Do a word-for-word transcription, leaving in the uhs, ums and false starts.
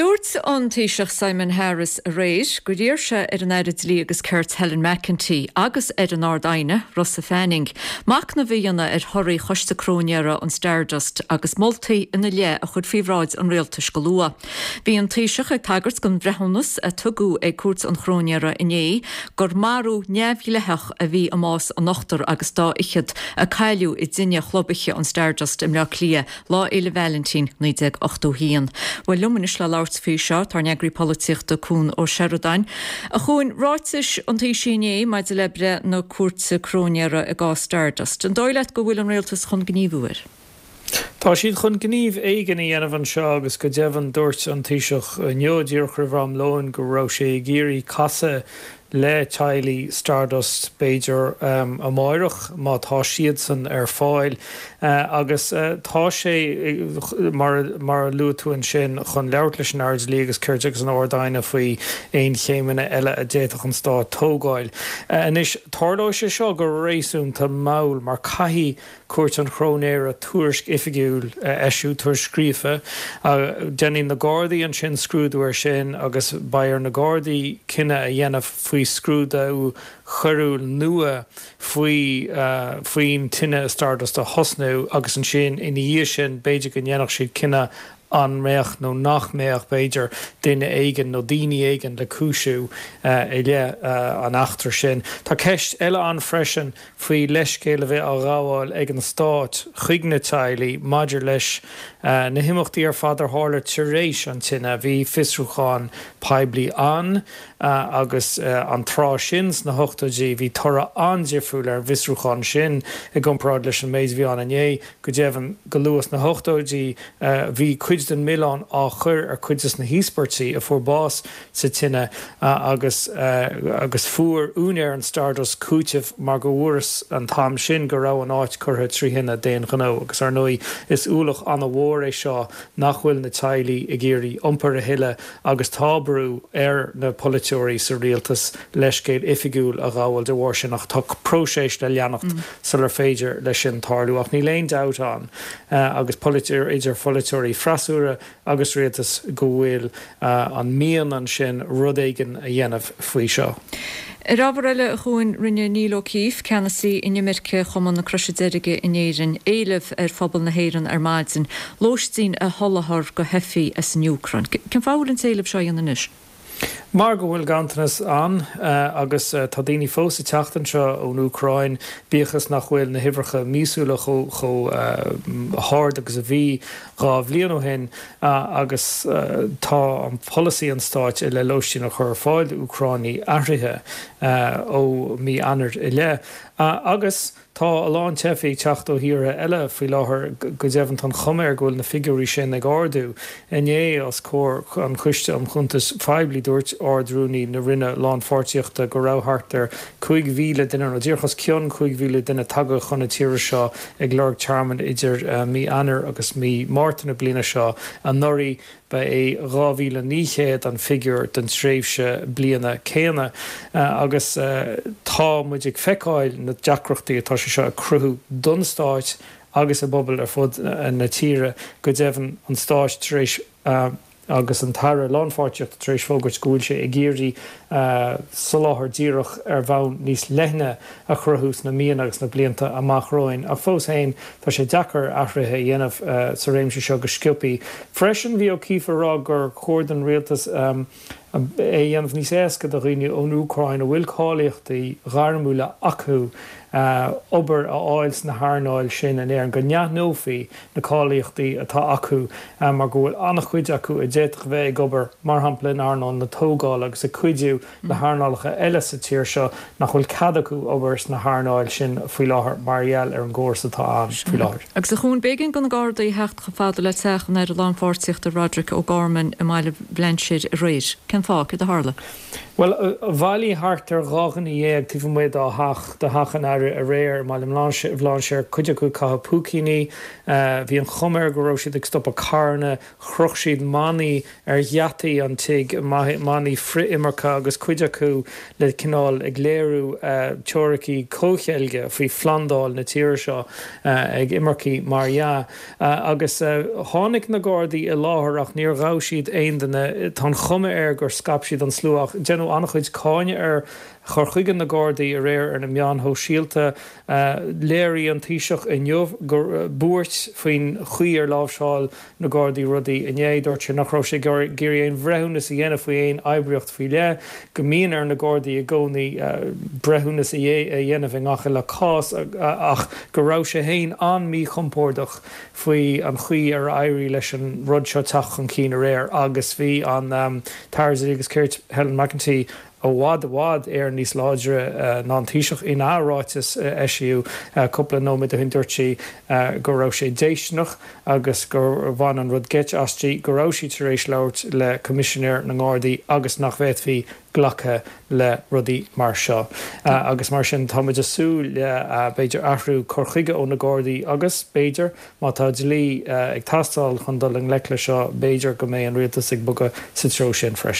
Dúirt an Taoiseach Simon Harris a réis go dtír se ar an Éiread Lí agus Kurt Helen McEntee agus ar an Ardaine Rosa Fanning. Mac na bhíanana ar thoirí choiste crónéara an Stardust agus moltaí ina lé a chud fíomhráid an réaltas go lua. Bhí an Taoiseach ag tagart gon bhreithneas a tugu ag cuairt an crónéara iné gur marú neamhhíletheach a bhí a más an nachtar agus dá ichiad a cailú i dine chlobiche an Stardust im le clia lá éile Valentín nídeag ochtó hían. Bhfuil luminis le láirt fí seo tar neagraí políochta cún ó Serodain. A chuin ráitis an Taoiseach maid de lebre na cuairte crónéara a gá Stardust. An dóileit go bhfuil an réaltas chun gníomhúir. Tá siad chun gníomh éigean í dhéanamh an seo agus go deimhan dúirt an Taoiseach neodíoch ra bhram lóin go raibh sé géirí casa le Tylee Stardust Beiger um, a máireach má tá siad san ar fáil uh, agus uh, tá sé mar, mar luútúin sin chun leabhart leis an Éiread Lí agus cuirt agus an Ardaine faoi éon chéimena eile a déach an stá tógáil. Uh, Anis tardó sé seo go réisún tá maul mar caithí cuairt an chrónéara tuairisc ifigiúil uh, eisiú tuair scríofa uh, déanaí na Gardaí an sin scrúdúir sin agus bair na Gardaí cinenne a dhéanamh faoi scrúda ú chorúil nua faoi uh, faoin tinine Stardust a hosnú agus an sin ina dhé sin beidir go dhéanach siad cinenne an méach nó nach méach beidir duine éigen nó daoine éigen le cúisiú uh, i le uh, an achtar sin. Tá ceist eile an freisin faoi leiscéile bheith á ráháil ag an stáit chuig na Tylee maidir leis uh, na himachtaí ar fadar hála tuéis an tinine bhí fisrúcháin peblií an uh, agus uh, an trá sins na hochtadí bhí tora an difriúil ar visrúcháin sin i gcomparáid leis an méid bhí an ané go déobhann go luas na hochtadí uh, bhí cuid den Milán á chur ar cuidas na híspartí a fuór bás sa tinine uh, agus, uh, agus fuair únéir an Stardust cúitimh mar go bhuaras an tam sin go rah an áit chutha trí hinna déon ghnó agus ar nuí is úlach an bhór é seo nach bhfuil na Tylee i ggéirí iompar a hiile agus tábrú ar na politeoirí sa rialtas leiscéad ifigiúil a gháil de bhhair sin ach tá próséis le leannacht mm. sa ar féidir leis sin tarlú ach ní léon doubt an uh, agus politeoir idir politeoirí frasú agus réaltas go bhfuil uh, an míon an sin rud éigen a dhéanamh faoi seo. I rábhar eile a chuin rinne Níl Ó Ciath ceannasaí inimirce chuman na cruisedeirige in éireann éileh ar phobal na héireann ar maidin lóistín a tholathar go hefií as an Ucrain. Cén fáil an éileh seo dhéanana níos? Mar go bhfuil gantanas an uh, agus uh, tá daoine fós i teachtain seo ón Ucrain bíochas nach bhfuil na hibrecha mísúla cho, cho uh, hard agus a bhí gá bhbliain ó hin uh, agus uh, tá an policy an stáit i le lóistín a chur fáil Ucráinaí airthe uh, ó mí anart i le uh, agus tá a lán tefií teacht ó híre eile faoi láthair go deimhan an choméir ghfuil na figurí sin ag ardú iné as cór an chuiste an chuntas feibli dúirt ardrúní na rinne lán fortíochta go ráthtar chuig mhíle duine nó ddíorchas ceann chuig mhíle duine tagtha chuna tíire seo ag Lord Charman idir uh, mí anar agus mí mátainna bliana seo an norí ba é ráhíle níchéad an figur den tréimhse bliana céine uh, agus uh, tá muid ag feiceáil na deacrochtaí atá sé seo a cruthú dunstáit agus a bobbal ar fud uh, na tíre go deimhan an stáit tréis uh, agus an taire lánfáirteocht tréis fógurt gúil sé i ggéirí uh, soláthar díreach ar bhain níos lethne a chruthús na míon agus na blianta amachróin a fós hain tá sé dechar ahrathe dhéanamh uh, sa réimse seo go sciupaí. Freisin bhí Ó Ciath rá gur chóirdan rialtas um, é dhéanamh níos éasca do riine ón Ucrain a bhfuil cálaíochtaí gharmúla acu Uh, obair a áils na hánáil sin an éar an go neathnófií na cálaíochtaí atá acu uh, mar go bhfuil annach chuid acu i déach bheith obair mar hampla in Arnán na tógáil agus a cuidiú na hánálacha eile sa tíir seo nach bhfuil cad acu obair na hánáil sin faoi láthair margheall ar an gcóras atá an faoi láthair. Agus a chuún bégan go na Gardaí hecht go fada le techan ar a lánfáirtíochta Roderick O'Gorman i mbaile Blanchard réir. Cén fág i do Harla? Well bhailí hart ar rágan í dhéag tí muid á hach de hachan ar a réir má bhláinseir chuide go catha púciní, bhí an chumar go raibh siad ag stop a carna, chruch siad mánaí ar dheataí an tiig mánaí fri imarcha agus chuide acu le cinál ag léirú teorachaí cócheilge faoi Flandáil na tíre seo ag imarchaí mar ja. Agus tháinig na Gardaí i láthair ach níor rá siad aon duna tá chuma ar gur scap siad an slúach annach chuid cáine ar chur chuigean na Gardaí a réir ar na meán ho síalta léirí an taoiseach i nniuh gur búirt faoin chuí ar lábhseáil na Gardaí rudaí inné dúirt nach raibh sé géirí aon bhrethúnas a dhéanamh faoi aon oibriocht faoi le go mbíonn ar na Gardaí a gcónaí brethúnas a dhéanamh in ngacha le cás ach go raibh sé haon an mí chompórdach faoi an chuí ar éirí leis an rud seo teach an cí a réir agus bhí an Tara agus ceirt Helen McEntee ó bhád a bhád ar níos láidre ná tíiseach in áráitis eisiú cúpla nóid a hinúirtí go raibh sé déisnach agus gur bhain an rud geit astí go raibh sí tar éis leirt le commissionéir na Gardaí agus nach bheith hí ghlacha le rudaí mar seo. Agus mar sin táid asú le beidir ahrú chorchuige ó na Gardaí agus Beiidir má tá lí ag tastáil chun dul an leicla seo Beiidir go mé an rialtas ag buga sa tro sin freis.